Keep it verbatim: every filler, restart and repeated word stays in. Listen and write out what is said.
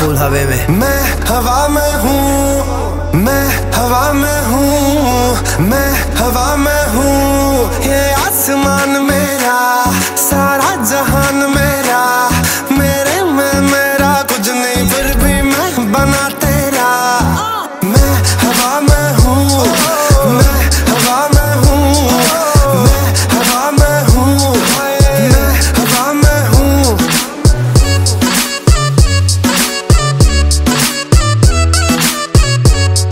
फूल हवे में। मैं हवा में हूँ, मैं हवा में हूँ, मैं हवा में हूँ।